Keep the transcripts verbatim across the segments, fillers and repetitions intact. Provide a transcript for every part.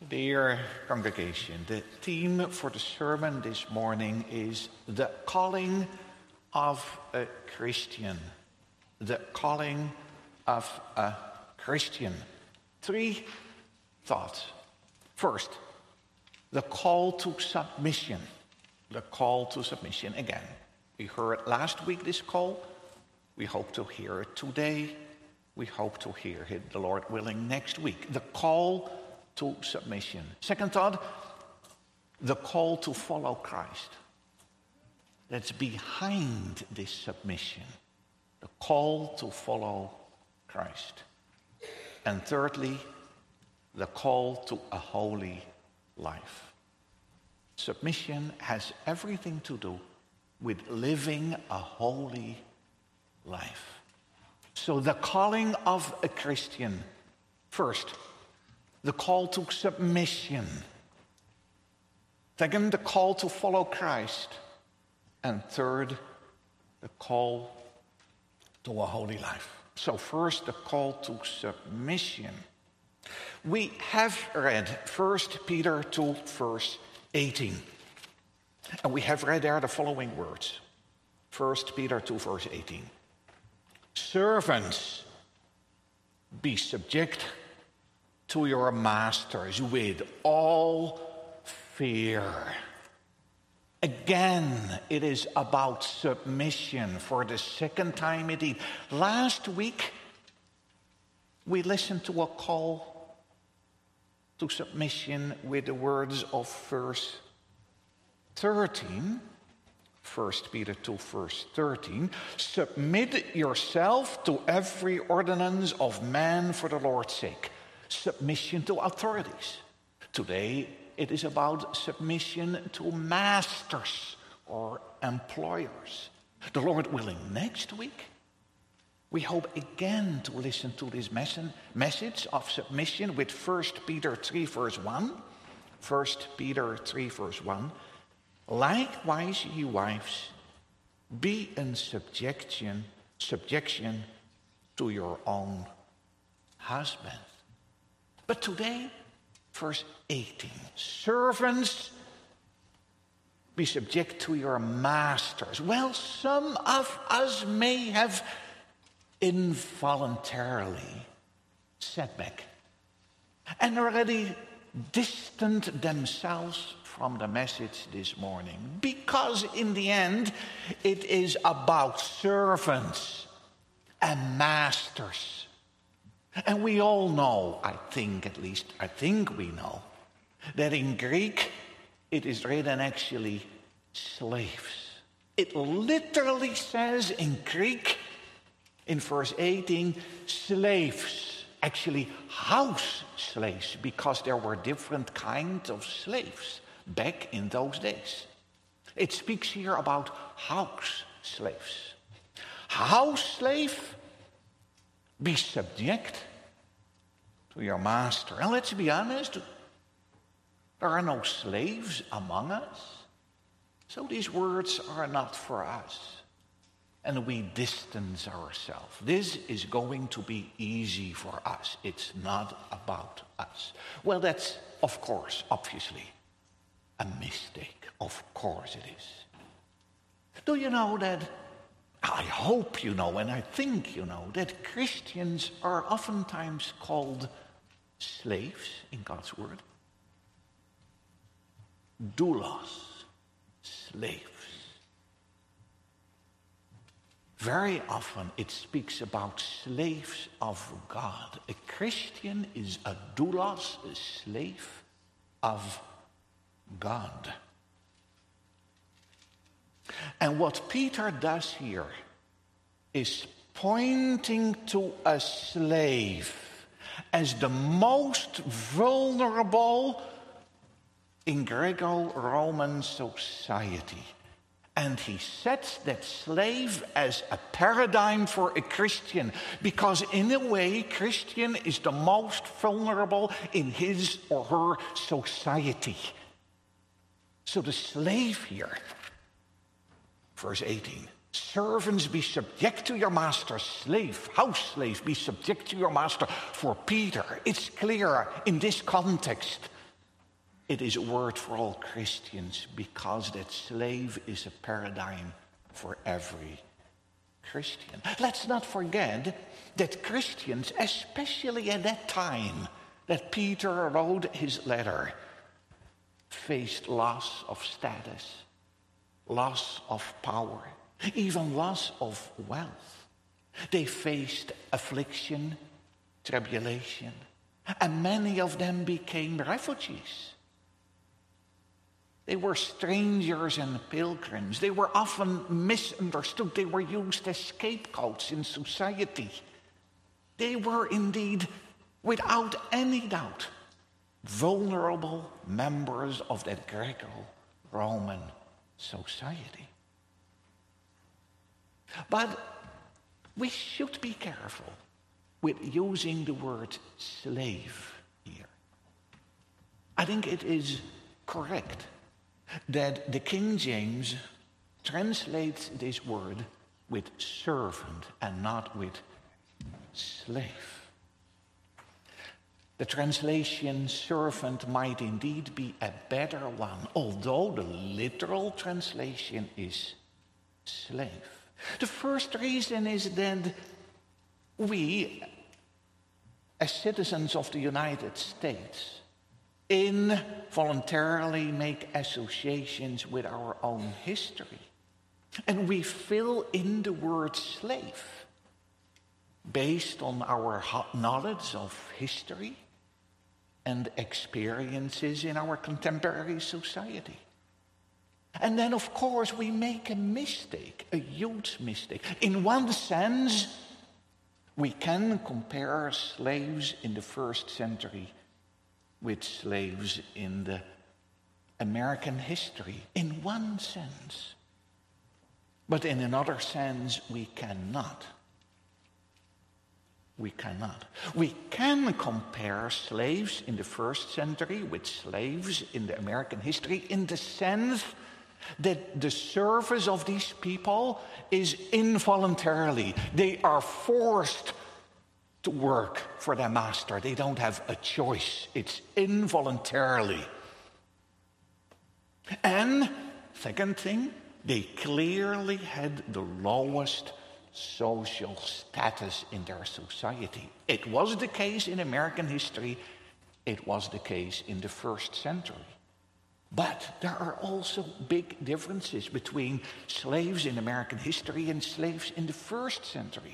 Dear congregation, the theme for the sermon this morning is the calling of a Christian. The calling of a Christian. Three thoughts. First, the call to submission. The call to submission. Again, we heard last week this call. We hope to hear it today. We hope to hear it, the Lord willing, next week. The call to submission. Second thought, the call to follow Christ. That's behind this submission. The call to follow Christ. And thirdly, the call to a holy life. Submission has everything to do with living a holy life. So the calling of a Christian, first, the call to submission. Second, the call to follow Christ. And third, the call to a holy life. So first, the call to submission. We have read First Peter two, verse eighteen. And we have read there the following words. First Peter two, verse eighteen. Servants, be subject to your masters with all fear. Again, it is about submission for the second time indeed. Last week, we listened to a call to submission with the words of verse thirteen. First Peter two, verse thirteen. Submit yourself to every ordinance of man for the Lord's sake. Submission to authorities. Today, it is about submission to masters or employers. The Lord willing, next week, we hope again to listen to this message of submission with First Peter three, verse one. First Peter three, verse one. Likewise, ye wives, be in subjection, subjection to your own husband. But today, verse eighteen, servants, be subject to your masters. Well, some of us may have involuntarily sat back and already distanced themselves from the message this morning, because in the end, it is about servants and masters. And we all know, I think at least, I think we know, that in Greek it is written actually slaves. It literally says in Greek, in verse eighteen, slaves, actually house slaves, because there were different kinds of slaves back in those days. It speaks here about house slaves. House slave, be subject to your master. And let's be honest, there are no slaves among us. So these words are not for us. And we distance ourselves. This is going to be easy for us. It's not about us. Well, that's, of course, obviously, a mistake. Of course it is. Do you know that, I hope you know, and I think you know, that Christians are oftentimes called slaves in God's word? Doulos, slaves. Very often it speaks about slaves of God. A Christian is a doulos, a slave of God. And what Peter does here is pointing to a slave as the most vulnerable in Greco-Roman society. And he sets that slave as a paradigm for a Christian, because in a way, Christian is the most vulnerable in his or her society. So the slave here, verse eighteen, servants, be subject to your master. Slave, house slave, be subject to your master. For Peter, it's clear in this context it is a word for all Christians because that slave is a paradigm for every Christian. Let's not forget that Christians, especially at that time that Peter wrote his letter, faced loss of status, loss of power, even loss of wealth. They faced affliction, tribulation, and many of them became refugees. They were strangers and pilgrims. They were often misunderstood. They were used as scapegoats in society. They were indeed, without any doubt, vulnerable members of that Greco-Roman society. But we should be careful with using the word slave here. I think it is correct that the King James translates this word with servant and not with slave. The translation servant might indeed be a better one, although the literal translation is slave. The first reason is that we, as citizens of the United States, involuntarily make associations with our own history. And we fill in the word slave based on our knowledge of history and experiences in our contemporary society. And then, of course, we make a mistake, a huge mistake. In one sense, we can compare slaves in the first century with slaves in the American history, in one sense. But in another sense, we cannot. We cannot. We can compare slaves in the first century with slaves in the American history in the sense that the service of these people is involuntarily. They are forced to work for their master. They don't have a choice. It's involuntarily. And second thing, they clearly had the lowest social status in their society. It was the case in American history. It was the case in the first century. But there are also big differences between slaves in American history and slaves in the first century.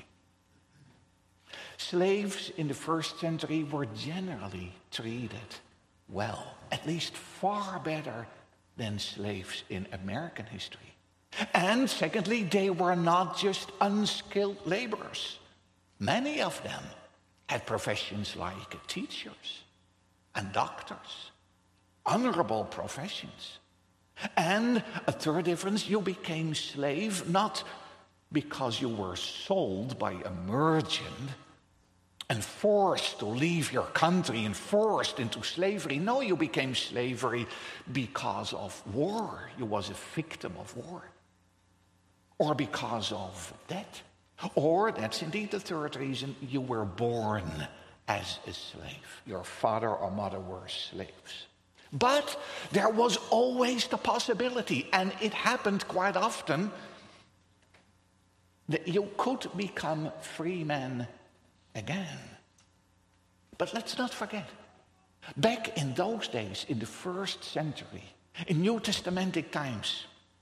Slaves in the first century were generally treated well, at least far better than slaves in American history. And secondly, they were not just unskilled laborers. Many of them had professions like teachers and doctors, honorable professions. And a third difference, you became slave not because you were sold by a merchant and forced to leave your country and forced into slavery. No, you became slavery because of war. You was a victim of war. Or because of debt. Or, that's indeed the third reason, you were born as a slave. Your father or mother were slaves. But there was always the possibility, and it happened quite often, that you could become free men again. But let's not forget, back in those days, in the first century, in New Testamentic times,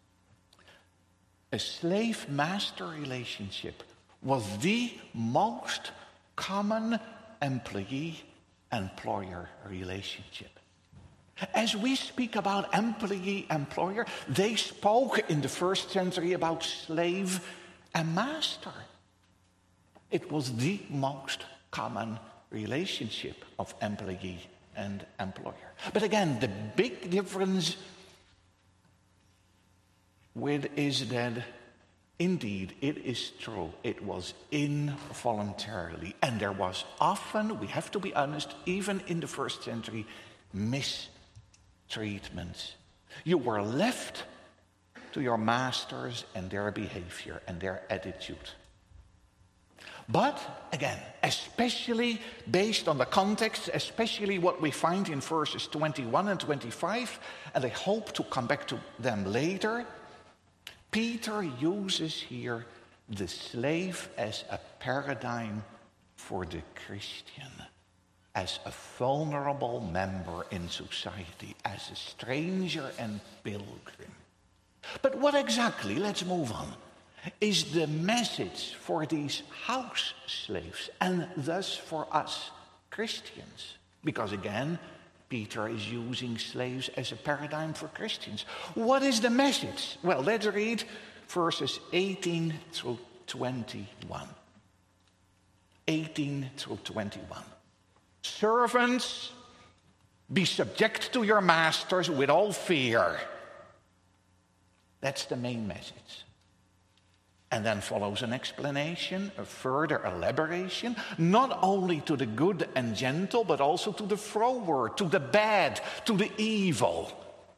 a slave-master relationship was the most common employee-employer relationship. As we speak about employee-employer, they spoke in the first century about slave and master. It was the most common relationship of employee and employer. But again, the big difference with is that indeed it is true, it was involuntarily. And there was often, we have to be honest, even in the first century, mistreatment. You were left to your masters and their behavior and their attitude. But again, especially based on the context, especially what we find in verses twenty-one and twenty-five, and I hope to come back to them later, Peter uses here the slave as a paradigm for the Christian, as a vulnerable member in society, as a stranger and pilgrim. But what exactly, let's move on, is the message for these house slaves and thus for us Christians? Because again, Peter is using slaves as a paradigm for Christians. What is the message? Well, let's read verses eighteen through twenty-one. eighteen through twenty-one. Servants, be subject to your masters with all fear. That's the main message. And then follows an explanation, a further elaboration, not only to the good and gentle, but also to the froward, to the bad, to the evil.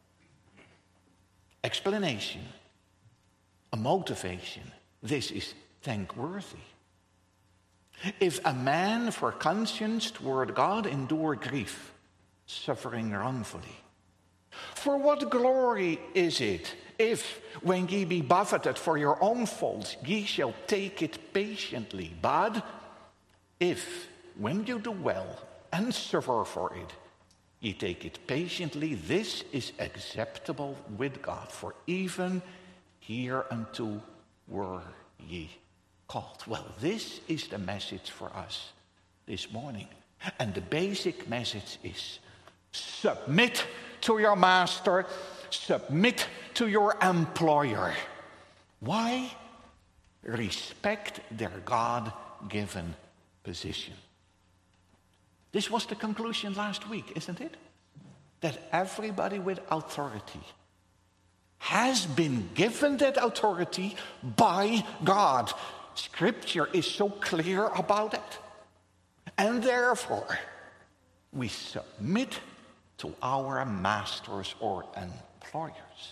Explanation, a motivation. This is thankworthy. If a man for conscience toward God endure grief, suffering wrongfully, for what glory is it if, when ye be buffeted for your own faults, ye shall take it patiently? But if, when you do well and suffer for it, ye take it patiently, this is acceptable with God. For even hereunto were ye called. Well, this is the message for us this morning. And the basic message is: submit to your master, submit to your employer. Why? Respect their God-given position. This was the conclusion last week, isn't it? That everybody with authority has been given that authority by God. Scripture is so clear about it. And therefore, we submit to our masters or employers.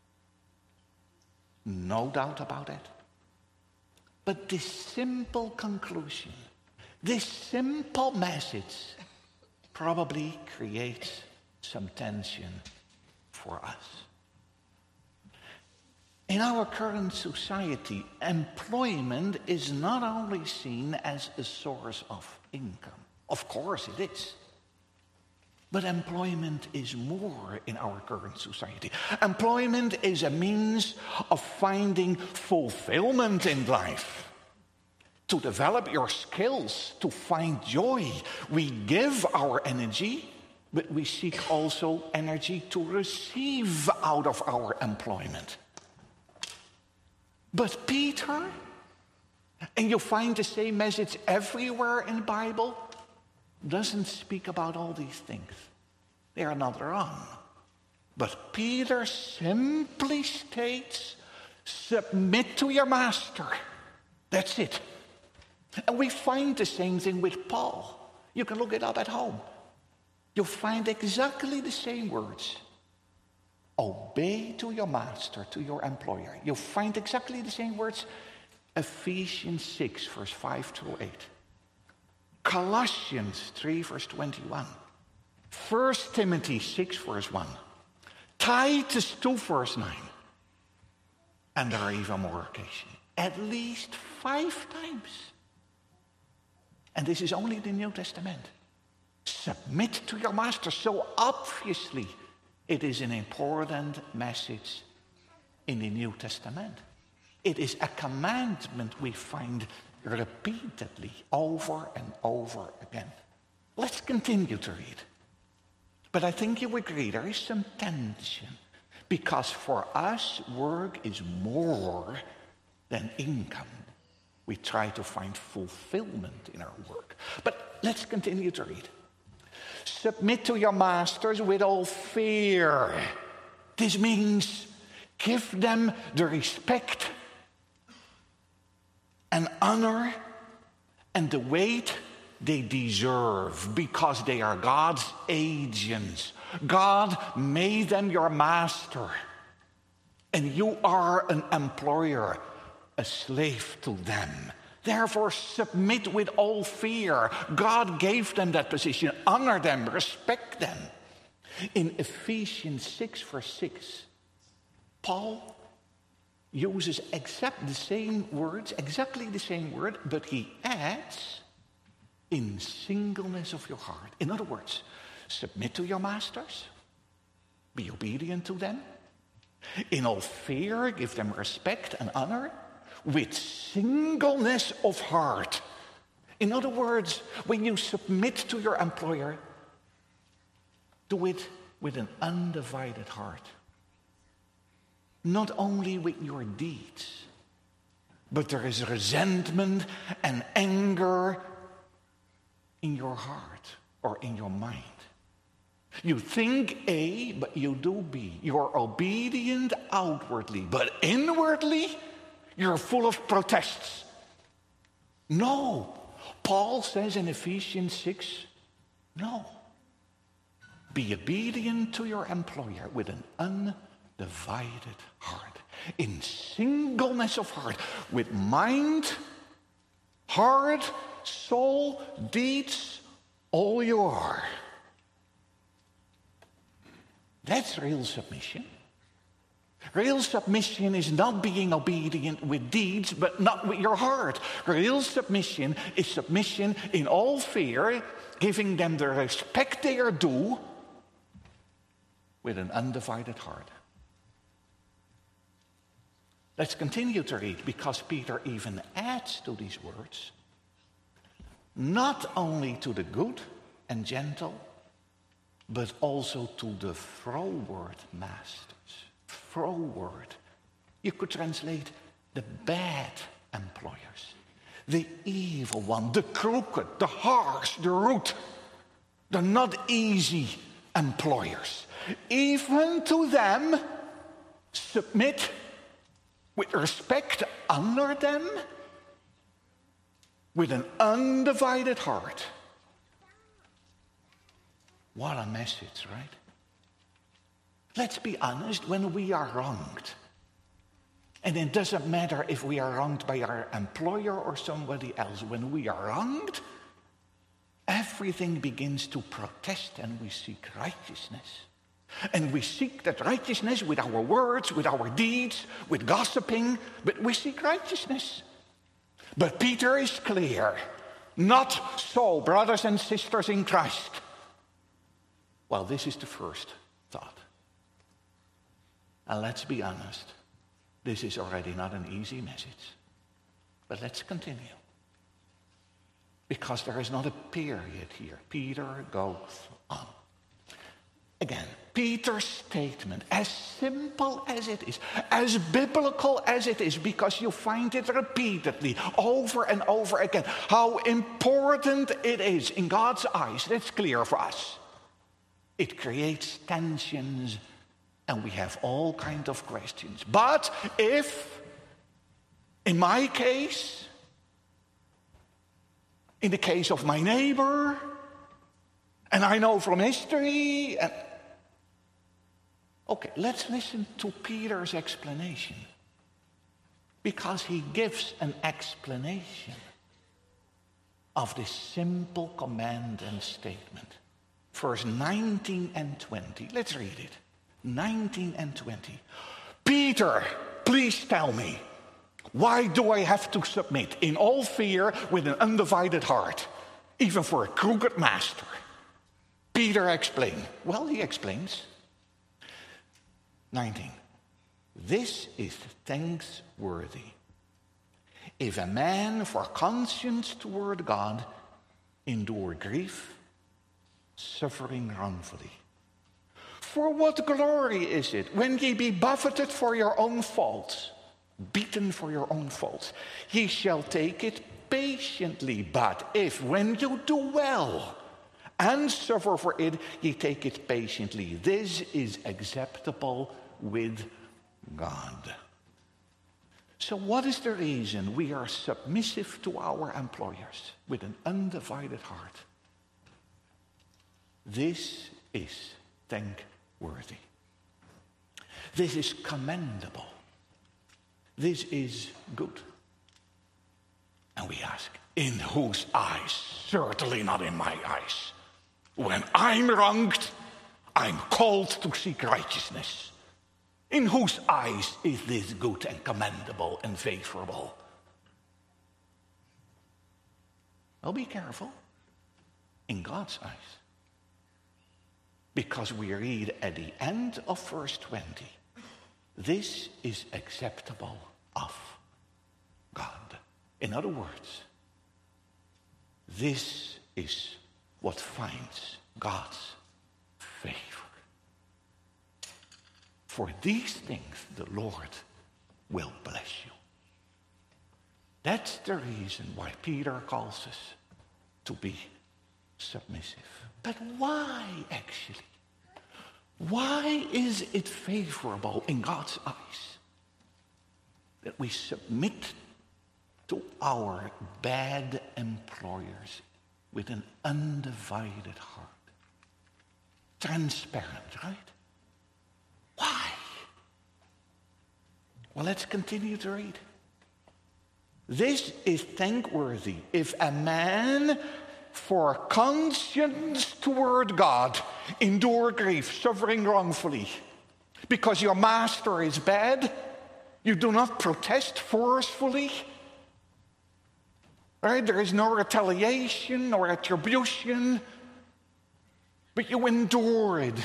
No doubt about it. But this simple conclusion, this simple message probably creates some tension for us. In our current society, employment is not only seen as a source of income. Of course it is. But employment is more in our current society. Employment is a means of finding fulfillment in life, to develop your skills, to find joy. We give our energy, but we seek also energy to receive out of our employment. But Peter, and you find the same message everywhere in the Bible, doesn't speak about all these things. They are not wrong. But Peter simply states, submit to your master. That's it. And we find the same thing with Paul. You can look it up at home. You'll find exactly the same words. Obey to your master, to your employer. You'll find exactly the same words. Ephesians six, verse five through eight. Colossians three, verse twenty-one. First Timothy six, verse one. Titus two, verse nine. And there are even more occasions. At least five times. And this is only the New Testament. Submit to your master. So obviously, it is an important message in the New Testament. It is a commandment we find repeatedly over and over again. Let's continue to read. But I think you agree there is some tension, because for us work is more than income. We try to find fulfillment in our work. But let's continue to read. Submit to your masters with all fear. This means give them the respect and honor and the weight they deserve, because they are God's agents. God made them your master, and you are an employer, a slave to them. Therefore, submit with all fear. God gave them that position. Honor them, respect them. In Ephesians six, verse six, Paul uses exact the same words, exactly the same word, but he adds, in singleness of your heart. In other words, submit to your masters, be obedient to them. In all fear, give them respect and honor, with singleness of heart. In other words, when you submit to your employer, do it with an undivided heart. Not only with your deeds, but there is resentment and anger in your heart or in your mind. You think A, but you do B. You're obedient outwardly, but inwardly, you're full of protests. No. Paul says in Ephesians six, no. Be obedient to your employer with an undivided heart, in singleness of heart, with mind, heart, soul, deeds, all you are. That's real submission. Real submission is not being obedient with deeds, but not with your heart. Real submission is submission in all fear, giving them the respect they are due, with an undivided heart. Let's continue to read, because Peter even adds to these words, not only to the good and gentle, but also to the froward masters. Froward. You could translate the bad employers, the evil one, the crooked, the harsh, the rude, the not easy employers. Even to them, submit with respect, honor them with an undivided heart. What a message, right? Let's be honest, when we are wronged, and it doesn't matter if we are wronged by our employer or somebody else, when we are wronged, everything begins to protest and we seek righteousness. And we seek that righteousness with our words, with our deeds, with gossiping, but we seek righteousness. But Peter is clear, not so, brothers and sisters in Christ. Well, this is the first thought. And let's be honest, this is already not an easy message. But let's continue. Because there is not a period here. Peter goes on. Again, Peter's statement, as simple as it is, as biblical as it is, because you find it repeatedly, over and over again, how important it is in God's eyes. That's clear for us. It creates tensions, and we have all kinds of questions. But if, in my case, in the case of my neighbor, and I know from history, and okay, let's listen to Peter's explanation. Because he gives an explanation of this simple command and statement. Verse nineteen and twenty. Let's read it. nineteen and twenty. Peter, please tell me, why do I have to submit in all fear with an undivided heart, even for a crooked master? Peter explained. Well, he explains. nineteen. This is thanksworthy. If a man for conscience toward God endure grief, suffering wrongfully. For what glory is it when ye be buffeted for your own faults, beaten for your own faults? He shall take it patiently. But if when you do well and suffer for it, ye take it patiently, this is acceptable with God. So what is the reason we are submissive to our employers with an undivided heart? This is thankworthy. This is commendable. This is good. And we ask, in whose eyes? Certainly not in my eyes. When I'm wronged, I'm called to seek righteousness. In whose eyes is this good and commendable and favorable? Well, be careful. In God's eyes. Because we read at the end of verse twenty, this is acceptable of God. In other words, this is what finds God's favor. For these things the Lord will bless you. That's the reason why Peter calls us to be submissive. But why, actually? Why is it favorable in God's eyes that we submit to our bad employers with an undivided heart? Transparent, right? Why? Well, let's continue to read. This is thankworthy if a man for conscience toward God endure grief, suffering wrongfully. Because your master is bad, you do not protest forcefully. Right? There is no retaliation or attribution, but you endure it.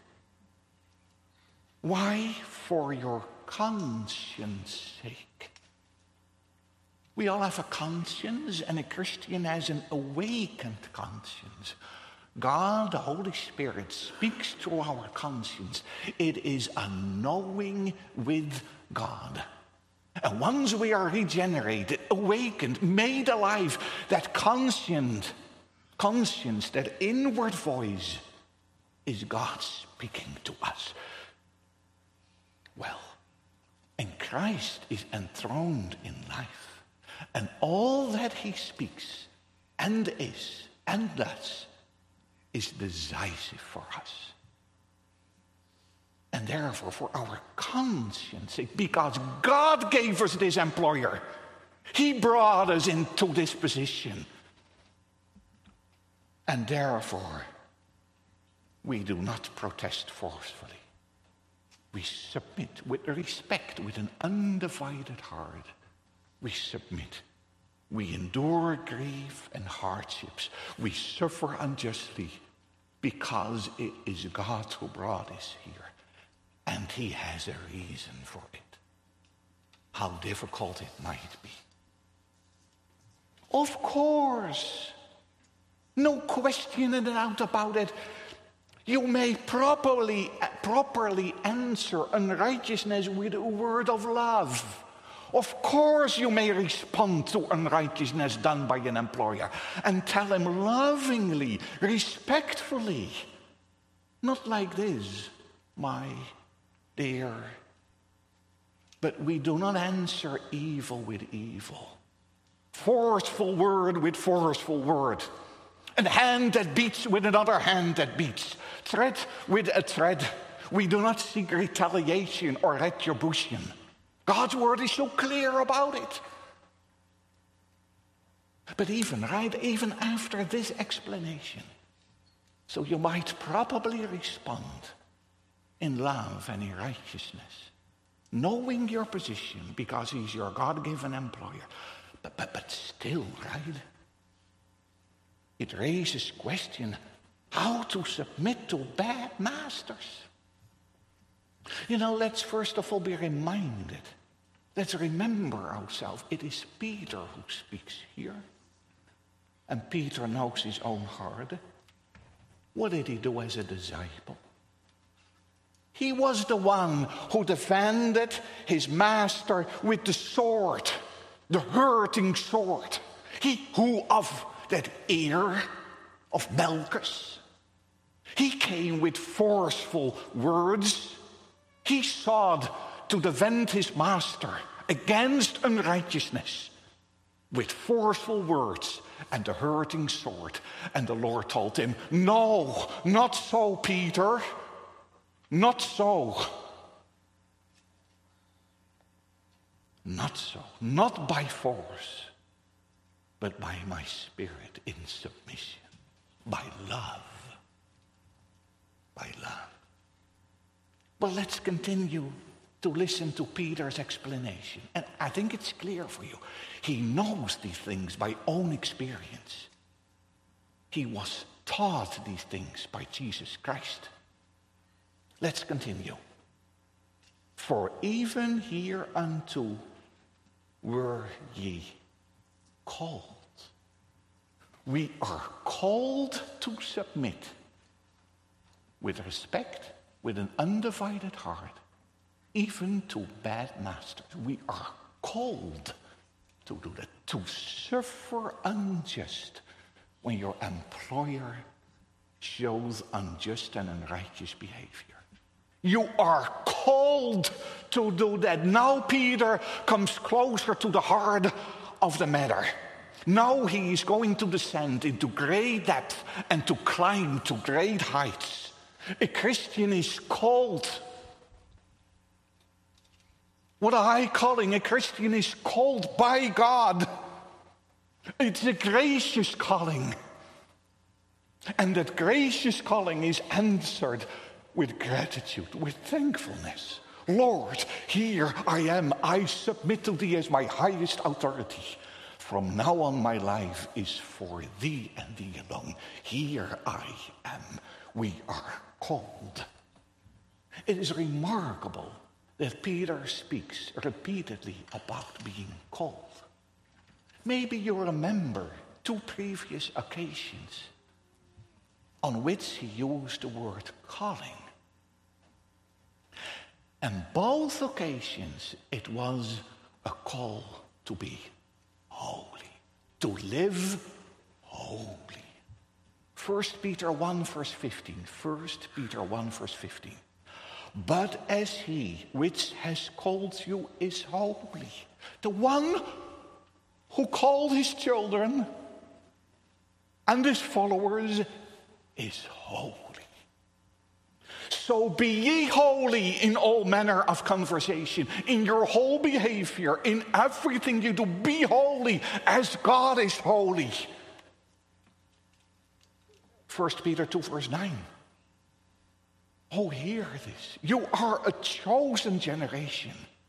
Why? For your conscience sake. We all have a conscience, and a Christian has an awakened conscience. God, the Holy Spirit, speaks through our conscience. It is a knowing with God. And once we are regenerated, awakened, made alive, that conscience, conscience, that inward voice is God speaking to us. Well, and Christ is enthroned in life. And all that he speaks and is and does is decisive for us. And therefore, for our conscience sake, because God gave us this employer, he brought us into this position. And therefore, we do not protest forcefully. We submit with respect, with an undivided heart. We submit. We endure grief and hardships. We suffer unjustly because it is God who brought us here. And he has a reason for it. How difficult it might be. Of course. No question and doubt about it. You may properly, properly answer unrighteousness with a word of love. Of course you may respond to unrighteousness done by an employer and tell him lovingly, respectfully. Not like this, my dear. But we do not answer evil with evil. Forceful word with forceful word. A hand that beats with another hand that beats. Threat with a threat. We do not seek retaliation or retribution. God's word is so clear about it. But even, right, even after this explanation, so you might probably respond in love and in righteousness, knowing your position because he's your God-given employer. But, but, but still, right, it raises question how to submit to bad masters. You know, let's first of all be reminded. Let's remember ourselves. It is Peter who speaks here. And Peter knows his own heart. What did he do as a disciple? He was the one who defended his master with the sword, the hurting sword. He who of that ear of Malchus. He came with forceful words. He sought to defend his master against unrighteousness with forceful words and the hurting sword. And the Lord told him, no, not so, Peter. Not so. Not so. Not by force. but by my Spirit in submission, by love, by love. Well, let's continue to listen to Peter's explanation. And I think it's clear for you. He knows these things by own experience. He was taught these things by Jesus Christ. Let's continue. For even hereunto were ye called. We are called to submit with respect, with an undivided heart, even to bad masters. We are called to do that, to suffer unjust when your employer shows unjust and unrighteous behavior. You are called to do that. Now Peter comes closer to the heart of the matter. Now he is going to descend into great depth and to climb to great heights. A Christian is called. What a high calling. A Christian is called by God. It's a gracious calling. And that gracious calling is answered with gratitude, with thankfulness. Lord, here I am. I submit to thee as my highest authority. From now on my life is for thee and thee alone. Here I am. We are called. It is remarkable that Peter speaks repeatedly about being called. Maybe you remember two previous occasions on which he used the word calling. And both occasions it was a call to be holy, to live holy. First Peter one verse fifteen. First Peter one verse fifteen. But as he which has called you is holy, the one who called his children and his followers is holy. So be ye holy in all manner of conversation, in your whole behavior, in everything you do. Be holy as God is holy. First Peter two verse nine. Oh, hear this. You are a chosen generation,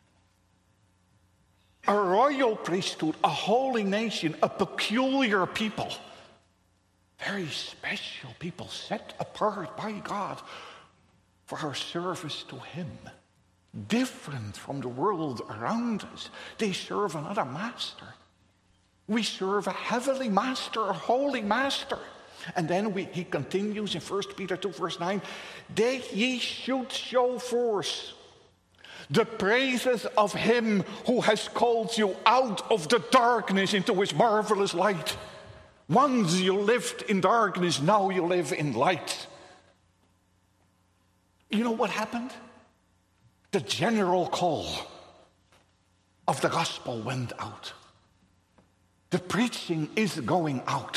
a royal priesthood, a holy nation, a peculiar people. Very special people set apart by God for our service to him. Different from the world around us. They serve another master. We serve a heavenly master, a holy master. And then we, he continues in First Peter two verse nine, that ye should show forth the praises of him who has called you out of the darkness into his marvelous light. Once you lived in darkness, now you live in light. You know what happened? The general call of the gospel went out. The preaching is going out.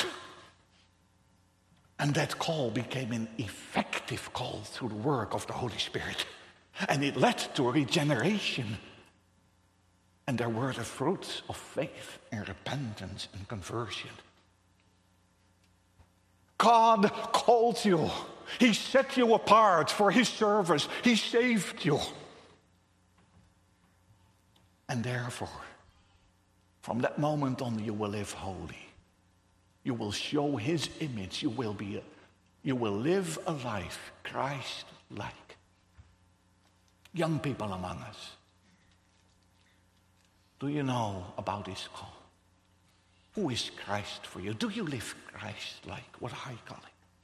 And that call became an effective call through the work of the Holy Spirit. And it led to regeneration. And there were the fruits of faith and repentance and conversion. God called you. He set you apart for his service. He saved you. And therefore, from that moment on, you will live holy. You will show his image. You will be, a, you will live a life Christ-like. Young people among us, do you know about this call? Who is Christ for you? Do you live Christ-like? What a high calling.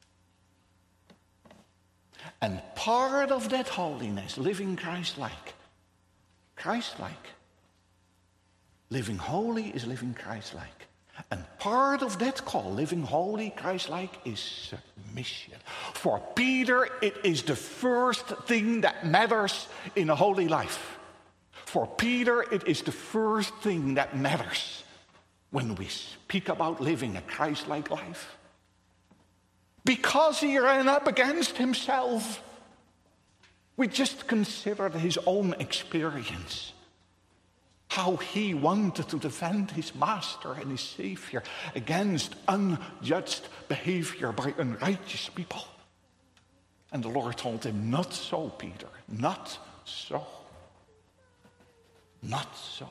And part of that holiness, living Christ-like, Christ-like, living holy is living Christ-like. And part of that call, living holy, Christ-like, is submission. For Peter, it is the first thing that matters in a holy life. For Peter, it is the first thing that matters when we speak about living a Christ-like life. Because he ran up against himself. We just considered his own experience. how he wanted to defend his master and his savior against unjust behavior by unrighteous people. And the Lord told him, not so, Peter, not so. Not so.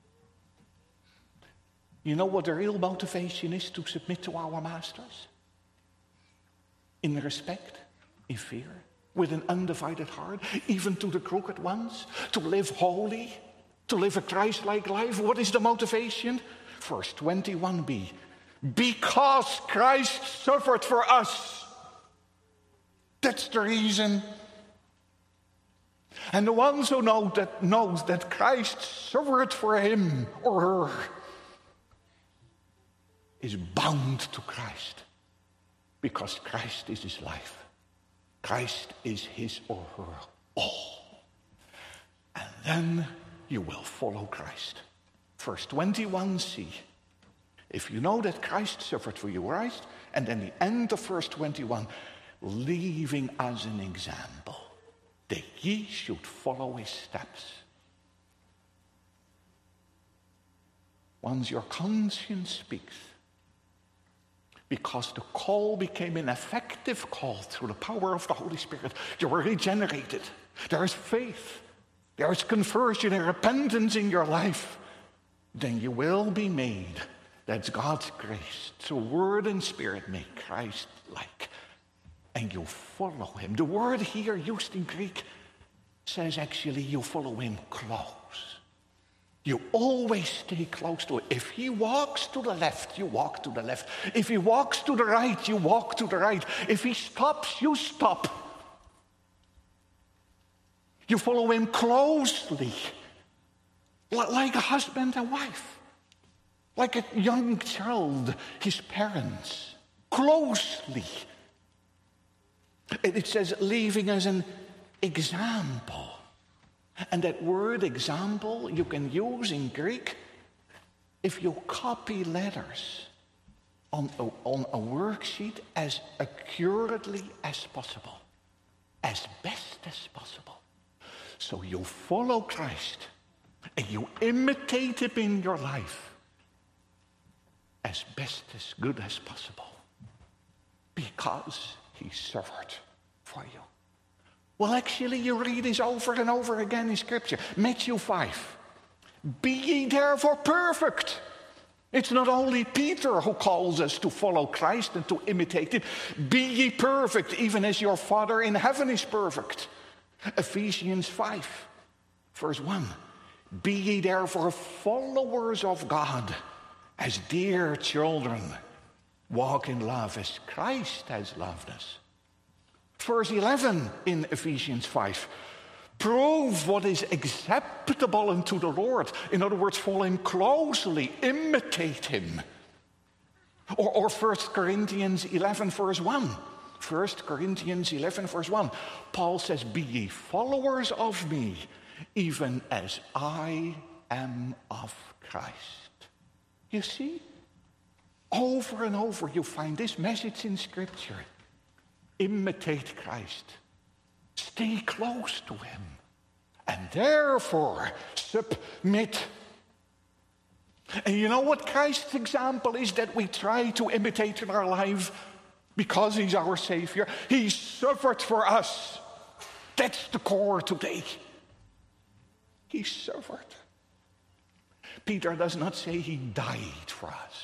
You know what the real motivation is to submit to our masters? In respect, in fear, with an undivided heart, even to the crooked ones, to live holy, to live a Christ-like life. What is the motivation? Verse twenty-one b. Because Christ suffered for us. That's the reason. And the ones who know that knows that Christ suffered for him or her is bound to Christ, because Christ is his life. Christ is his or her all. And then you will follow Christ. Verse twenty-one c. If you know that Christ suffered for you, right? And then the end of verse twenty-one, leaving us an example, that ye should follow his steps. Once your conscience speaks, because the call became an effective call through the power of the Holy Spirit, you were regenerated. There is faith. There is conversion and repentance in your life. Then you will be made, that's God's grace, through word and spirit, make Christ-like. And you follow him. The word here used in Greek says actually you follow him close. You always stay close to it. If he walks to the left, you walk to the left. If he walks to the right, you walk to the right. If he stops, you stop. You follow him closely, like a husband and wife, like a young child, his parents, closely. It says leaving as an example. And that word example you can use in Greek if you copy letters on a, on a worksheet as accurately as possible, as best as possible. So you follow Christ and you imitate him in your life as best as good as possible, because he suffered for you. Well, actually, you read this over and over again in Scripture. Matthew five. Be ye therefore perfect. It's not only Peter who calls us to follow Christ and to imitate him. Be ye perfect, even as your Father in heaven is perfect. Ephesians five, verse one. Be ye therefore followers of God, as dear children. Walk in love as Christ has loved us. Verse eleven in Ephesians five. Prove what is acceptable unto the Lord. In other words, follow him closely, imitate him. Or, or First Corinthians eleven, verse one. First Corinthians eleven, verse one. Paul says, be ye followers of me, even as I am of Christ. You see? Over and over you find this message in Scripture. Imitate Christ. Stay close to him. And therefore submit. And you know what Christ's example is that we try to imitate in our life because he's our Savior? He suffered for us. That's the core today. He suffered. Peter does not say he died for us.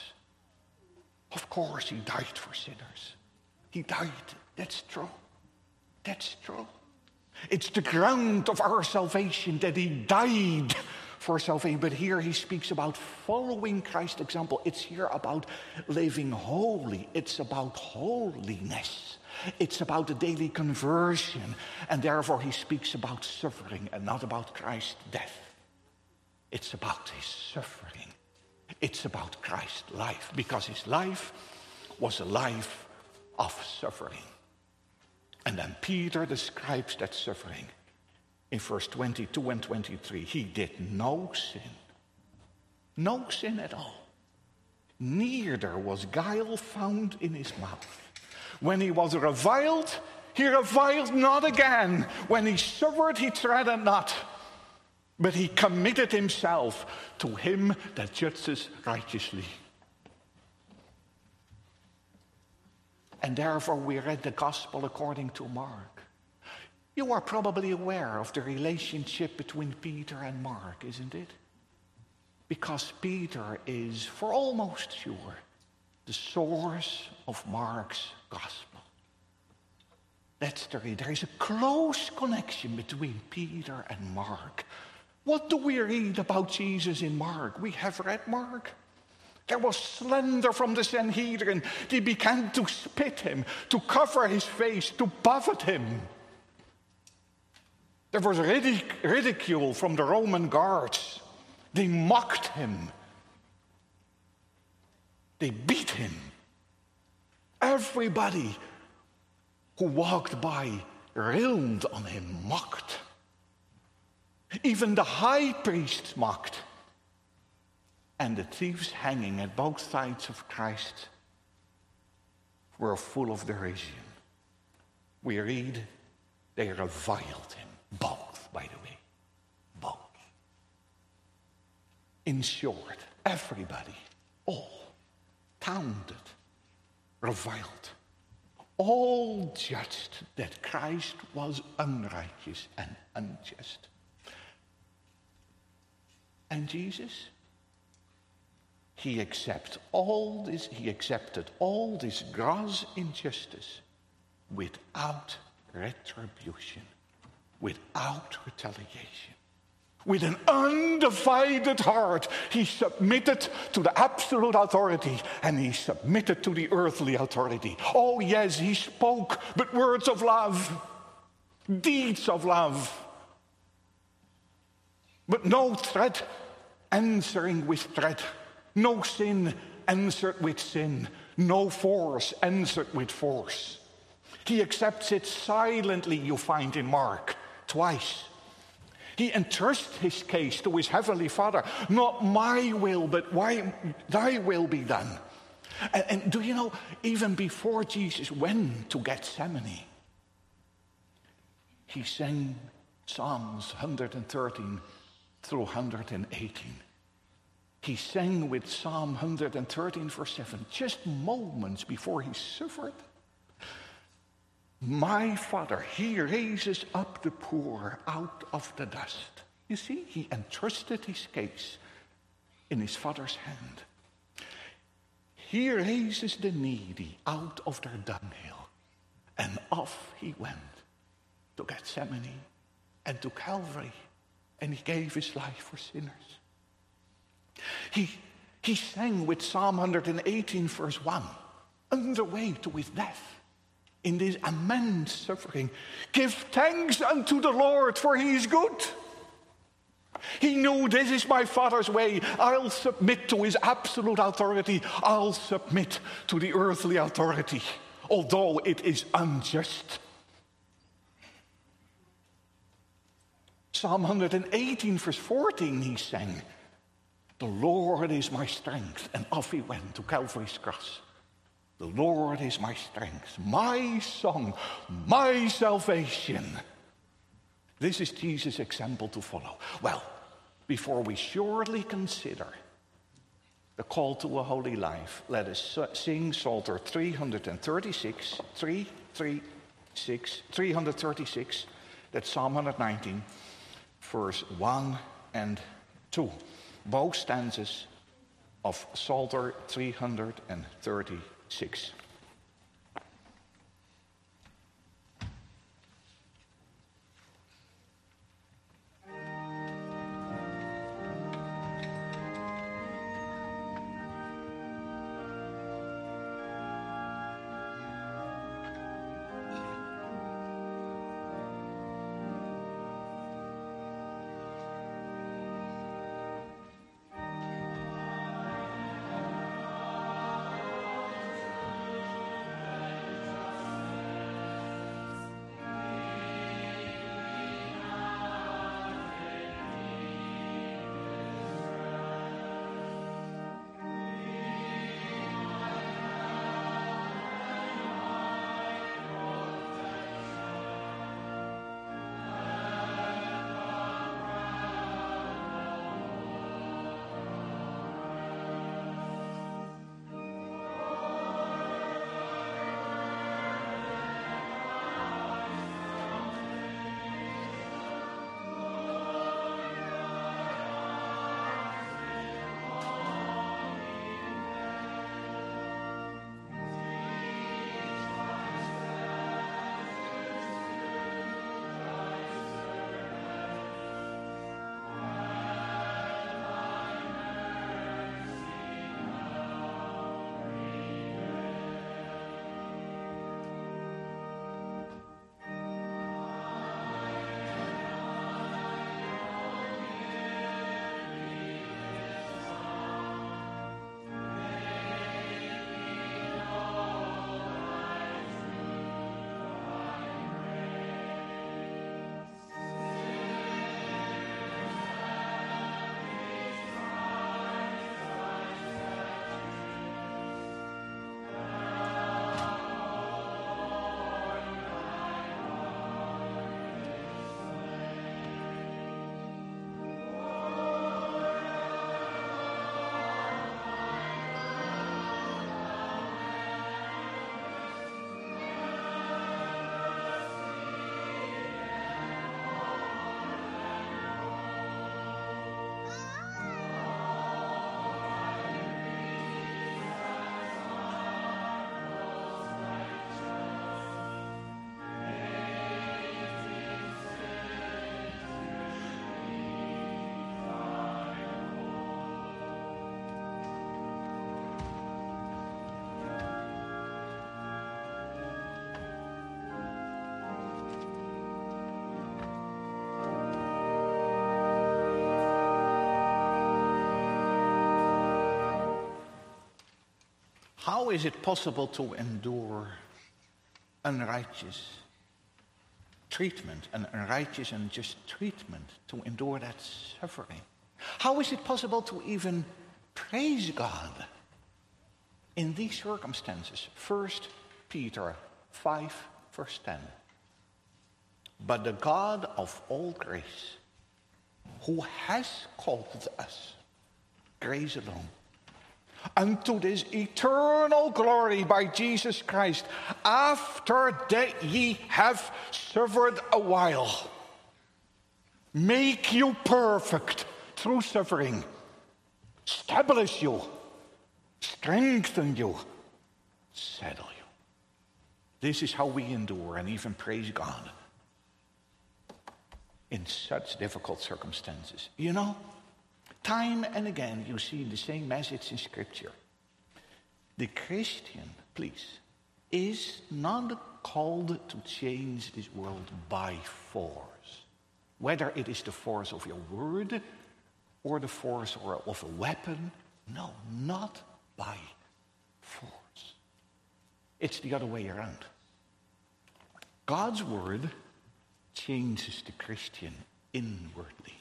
Of course he died for sinners. He died. That's true. That's true. It's the ground of our salvation that he died for salvation. But here he speaks about following Christ's example. It's here about living holy. It's about holiness. It's about the daily conversion. And therefore he speaks about suffering and not about Christ's death. It's about his suffering. It's about Christ's life, because his life was a life of suffering. And then Peter describes that suffering in verse twenty-two and twenty-three. He did no sin. No sin at all. Neither was guile found in his mouth. When he was reviled, he reviled not again. When he suffered, he threatened not. but he committed himself to him that judges righteously. And therefore we read the gospel according to Mark. You are probably aware of the relationship between Peter and Mark, isn't it? Because Peter is, for almost sure, the source of Mark's gospel. That's the reason. There is a close connection between Peter and Mark. What do we read about Jesus in Mark? We have read Mark. There was slander from the Sanhedrin. They began to spit him, to cover his face, to buffet him. There was ridic- ridicule from the Roman guards. They mocked him. They beat him. Everybody who walked by railed on him, mocked. Even the high priests mocked. And the thieves hanging at both sides of Christ were full of derision. We read, they reviled him. Both, by the way. Both. In short, everybody, all, taunted, reviled, all judged that Christ was unrighteous and unjust. And Jesus, he accepted all this, he accepted all this gross injustice without retribution, without retaliation. With an undivided heart, he submitted to the absolute authority and he submitted to the earthly authority. Oh yes, he spoke, but words of love, deeds of love. But no threat answering with threat, no sin answered with sin, no force answered with force. He accepts it silently, you find in Mark, twice. He entrusts his case to his heavenly Father. Not my will, but why, thy will be done. And, and do you know, even before Jesus went to Gethsemane, he sang Psalms one thirteen through one eighteen. He sang with Psalm one thirteen verse seven, just moments before he suffered. My Father, he raises up the poor out of the dust. You see, he entrusted his case in his Father's hand. He raises the needy out of their dunghill. And off he went to Gethsemane and to Calvary. And he gave his life for sinners. He, he sang with Psalm one eighteen verse one, on the way to his death. In this immense suffering, give thanks unto the Lord, for he is good. He knew, this is my Father's way. I'll submit to his absolute authority. I'll submit to the earthly authority, although it is unjust. Psalm one eighteen verse fourteen he sang, the Lord is my strength, and off he went to Calvary's cross. The Lord is my strength, my song, my salvation. This is Jesus' example to follow. Well, before we surely consider the call to a holy life, let us sing Psalter three thirty-six, three thirty-six, three thirty-six, that's Psalm one nineteen, verse one and two. Both stanzas of Psalter three thirty-six. How is it possible to endure unrighteous treatment, and unrighteous and just treatment, to endure that suffering? How is it possible to even praise God in these circumstances? First Peter five, verse ten. But the God of all grace, who has called us, grace alone, unto this eternal glory by Jesus Christ, after that ye have suffered a while, make you perfect through suffering, establish you, strengthen you, settle you. This is how we endure and even praise God in such difficult circumstances. You know, time and again you see the same message in Scripture. The Christian, please, is not called to change this world by force. Whether it is the force of your word or the force or of a weapon. No, not by force. It's the other way around. God's word changes the Christian inwardly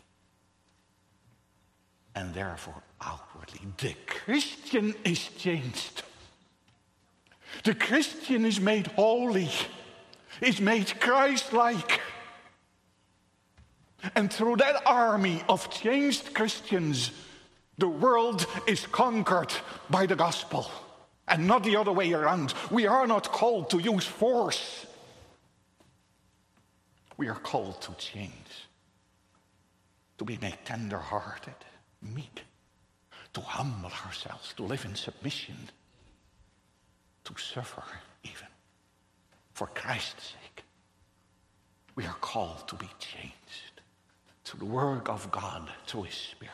and therefore outwardly. The Christian is changed. The Christian is made holy, is made Christ-like. And through that army of changed Christians, the world is conquered by the gospel, and not the other way around. We are not called to use force. We are called to change, to be made tender-hearted, meek, to humble ourselves, to live in submission, to suffer even for Christ's sake. We are called to be changed to the work of God through His Spirit.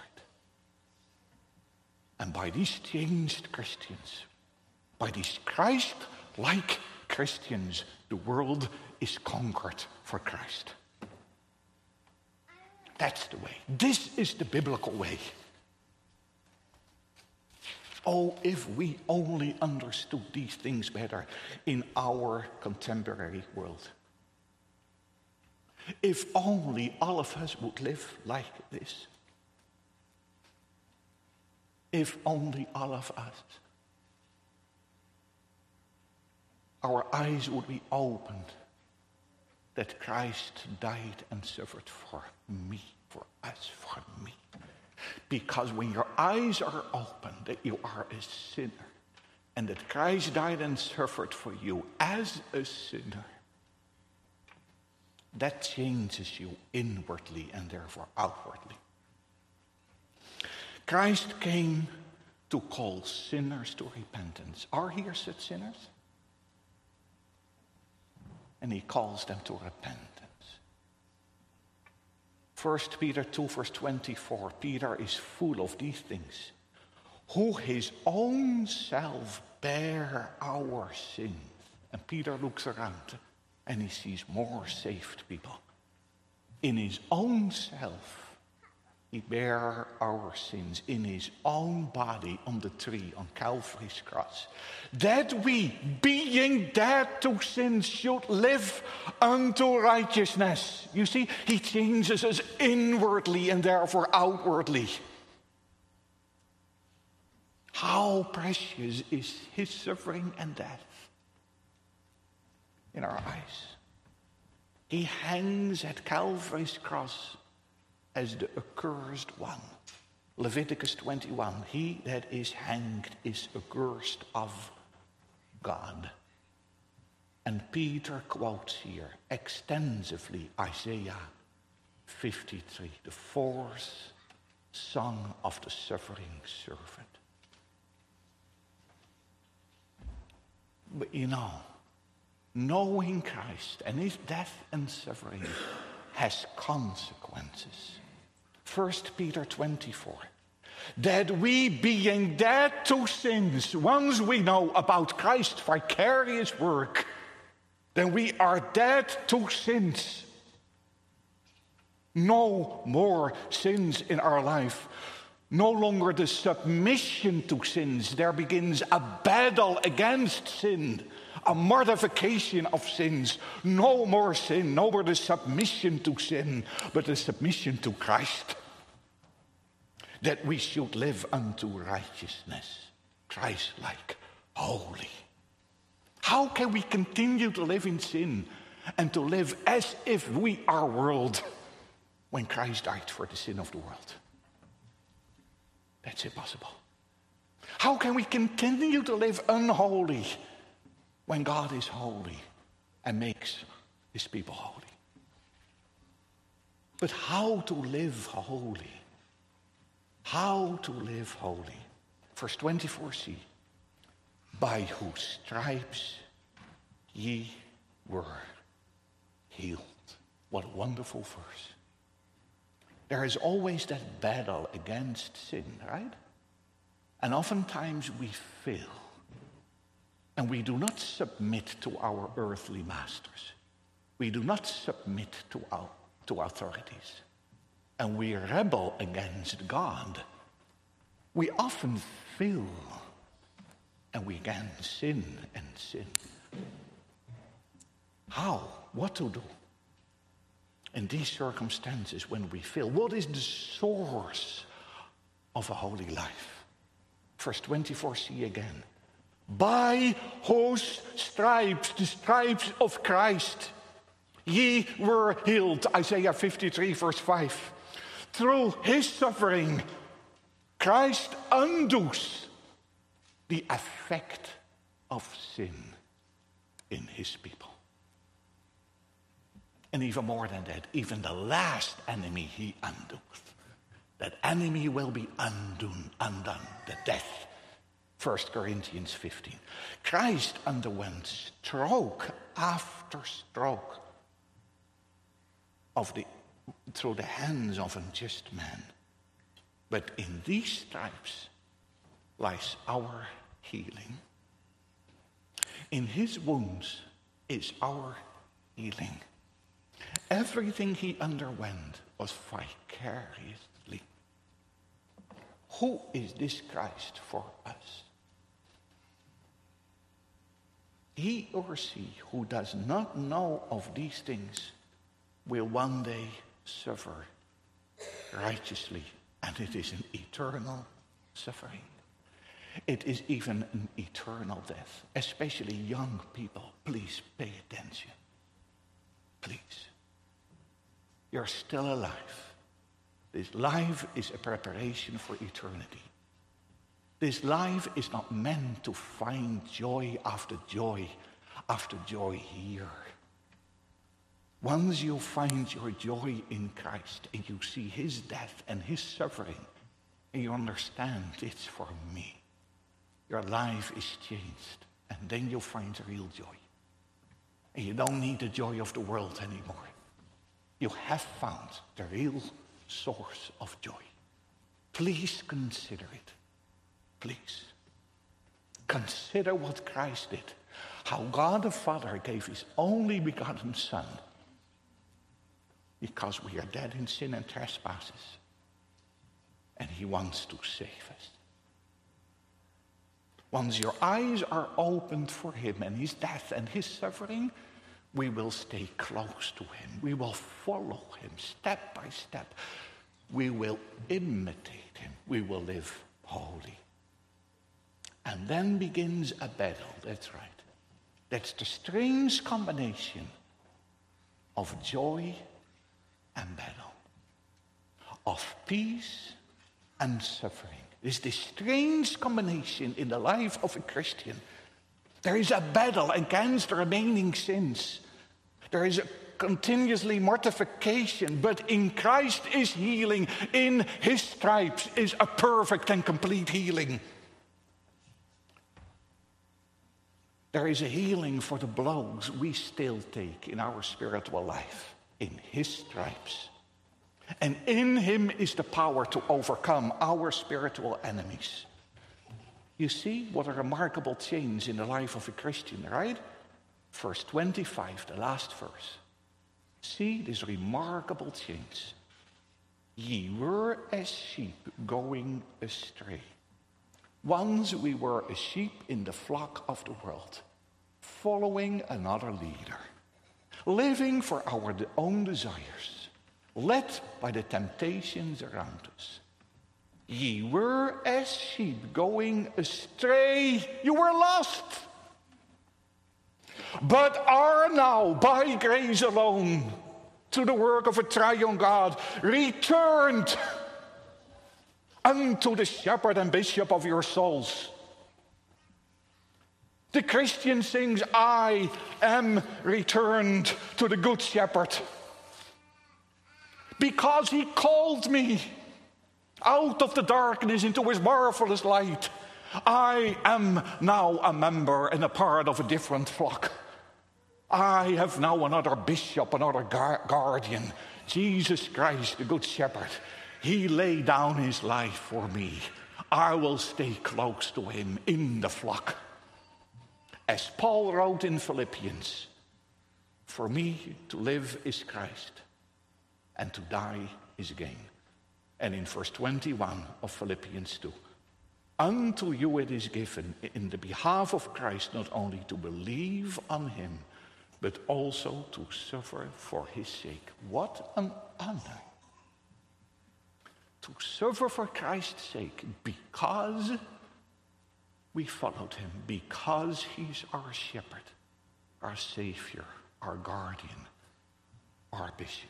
And by these changed Christians, by these Christ-like Christians, the world is conquered for Christ. That's the way. This is the biblical way. Oh, if we only understood these things better in our contemporary world. If only all of us would live like this. If only all of us. Our eyes would be opened that Christ died and suffered for me, for us, for me. Because when your eyes are open that you are a sinner and that Christ died and suffered for you as a sinner, that changes you inwardly and therefore outwardly. Christ came to call sinners to repentance. Are here such sinners? And he calls them to repentance. First Peter two, verse twenty-four, Peter is full of these things. Who his own self bare our sins. And Peter looks around and he sees more saved people. In his own self, he bare our sins in his own body on the tree, on Calvary's cross. That we, being dead to sin, should live unto righteousness. You see, he changes us inwardly and therefore outwardly. How precious is his suffering and death in our eyes. He hangs at Calvary's cross as the accursed one. Leviticus twenty-one, he that is hanged is accursed of God. And Peter quotes here extensively Isaiah fifty-three, the fourth song of the suffering servant. But you know, knowing Christ and his death and suffering has consequences. First Peter twenty-four. That we, being dead to sins, once we know about Christ's vicarious work, then we are dead to sins. No more sins in our life. No longer the submission to sins. There begins a battle against sin, a mortification of sins. No more sin, no more the submission to sin, but the submission to Christ. That we should live unto righteousness, Christ-like, holy. How can we continue to live in sin and to live as if we are world when Christ died for the sin of the world? That's impossible. How can we continue to live unholy when God is holy and makes his people holy? But how to live holy? How to live holy? Verse twenty-four c. By whose stripes ye were healed. What a wonderful verse. There is always that battle against sin, right? And oftentimes we fail. And we do not submit to our earthly masters. We do not submit to our to authorities. And we rebel against God. We often fail. And we again sin and sin. How? What to do? In these circumstances when we fail, what is the source of a holy life? Verse twenty-four c again. By whose stripes, the stripes of Christ, ye were healed. Isaiah fifty-three verse five. Through his suffering, Christ undoes the effect of sin in his people. And even more than that, even the last enemy he undoes. That enemy will be undone, undone, the death. First Corinthians fifteen. Christ underwent stroke after stroke of the, through the hands of a just man. But in these stripes lies our healing. In his wounds is our healing. Everything he underwent was vicariously. Who is this Christ for us? He or she who does not know of these things will one day suffer righteously, and it is an eternal suffering. It is even an eternal death. Especially young people, please pay attention. Please. You're still alive. This life is a preparation for eternity. This life is not meant to find joy after joy after joy here. Once you find your joy in Christ and you see his death and his suffering and you understand it's for me, your life is changed, and then you'll find real joy. And you don't need the joy of the world anymore. You have found the real source of joy. Please consider it. Please. Consider what Christ did. How God the Father gave his only begotten Son. Because we are dead in sin and trespasses. And he wants to save us. Once your eyes are opened for him and his death and his suffering, we will stay close to him. We will follow him step by step. We will imitate him. We will live holy. And then begins a battle. That's right. That's the strange combination of joy and battle, of peace and suffering. There's this strange combination in the life of a Christian. There is a battle against the remaining sins. There is a continuously mortification, but in Christ is healing. In his stripes is a perfect and complete healing. There is a healing for the blows we still take in our spiritual life. In his stripes. And in him is the power to overcome our spiritual enemies. You see what a remarkable change in the life of a Christian, right? Verse twenty-five, the last verse. See this remarkable change. Ye were as sheep going astray. Once we were a sheep in the flock of the world, following another leader, living for our own desires, led by the temptations around us. Ye were as sheep going astray. You were lost. But are now, by grace alone, through the work of a triune God, returned unto the shepherd and bishop of your souls. The Christian sings, I am returned to the good shepherd, because he called me out of the darkness into his marvelous light. I am now a member and a part of a different flock. I have now another bishop, another gar- guardian, Jesus Christ, the good shepherd. He laid down his life for me. I will stay close to him in the flock. As Paul wrote in Philippians, for me to live is Christ, and to die is gain. And in verse twenty-one of Philippians two, unto you it is given in the behalf of Christ not only to believe on him, but also to suffer for his sake. What an honor. To suffer for Christ's sake, because we followed him, because he's our shepherd, our savior, our guardian, our bishop.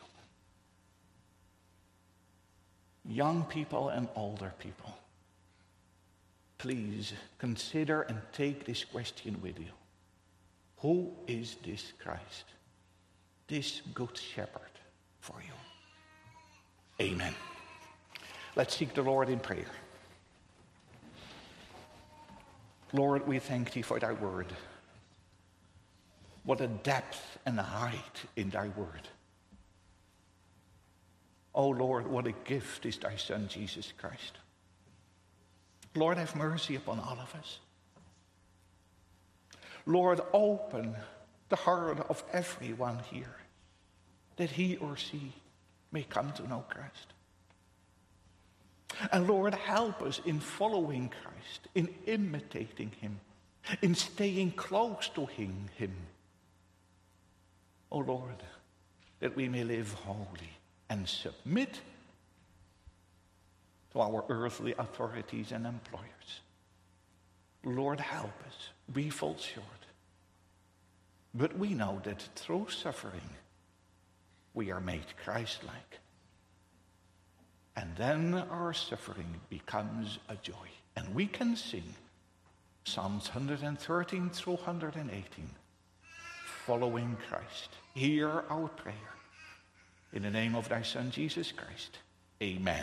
Young people and older people, please consider and take this question with you. Who is this Christ, this good shepherd for you? Amen. Let's seek the Lord in prayer. Lord, we thank thee for thy word. What a depth and a height in thy word. Oh Lord, what a gift is thy Son, Jesus Christ. Lord, have mercy upon all of us. Lord, open the heart of everyone here, that he or she may come to know Christ. And Lord, help us in following Christ, in imitating him, in staying close to him. him. Oh Lord, that we may live holy and submit to our earthly authorities and employers. Lord, help us. We fall short. But we know that through suffering, we are made Christ-like. And then our suffering becomes a joy. And we can sing Psalms one thirteen through one eighteen, following Christ. Hear our prayer. In the name of thy Son, Jesus Christ. Amen.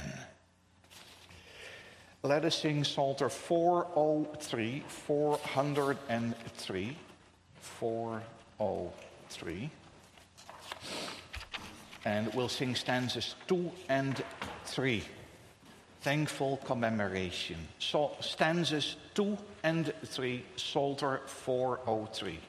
Let us sing Psalter four oh three, four hundred three, four oh three. And we'll sing stanzas two and three. Thankful commemoration. So stanzas two and three, Psalter four oh three.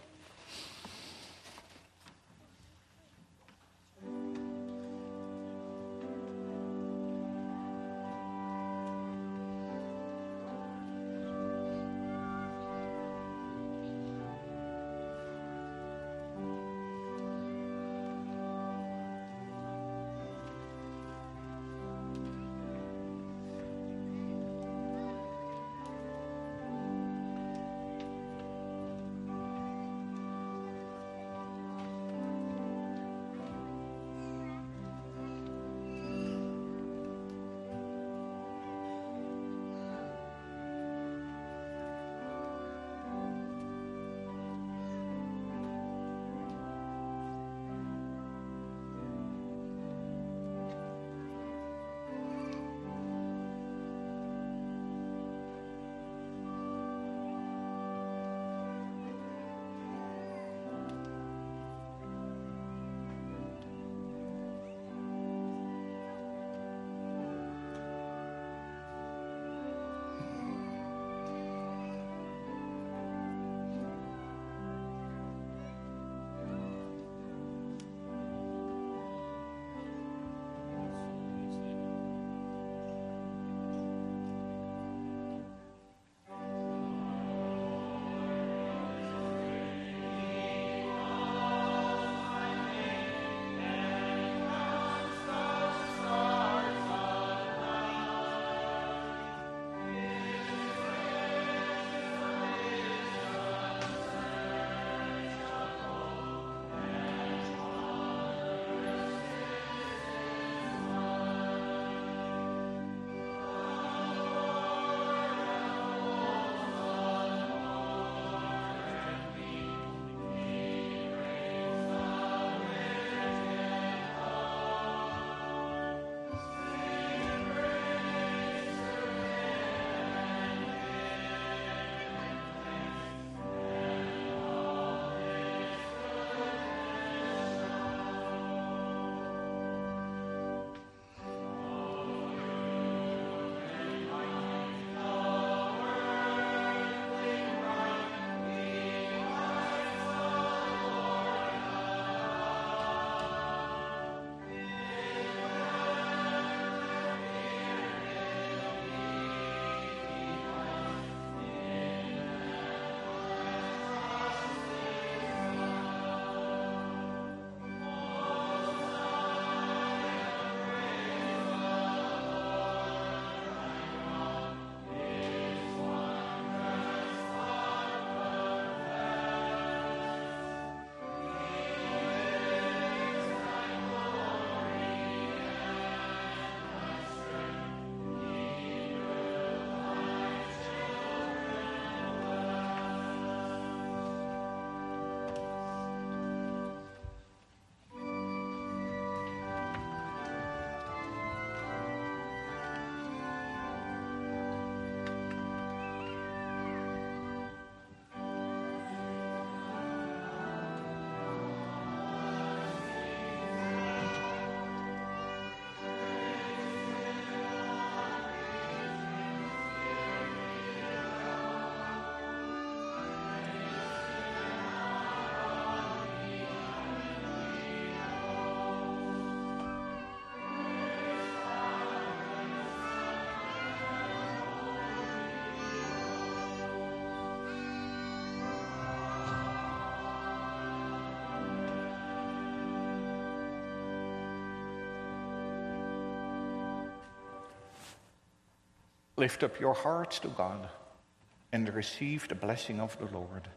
Lift up your hearts to God and receive the blessing of the Lord.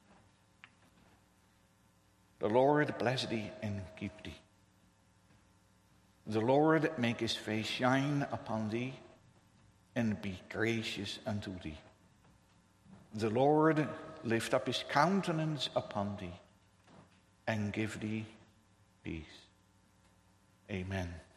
The Lord bless thee and keep thee. The Lord make his face shine upon thee and be gracious unto thee. The Lord lift up his countenance upon thee and give thee peace. Amen.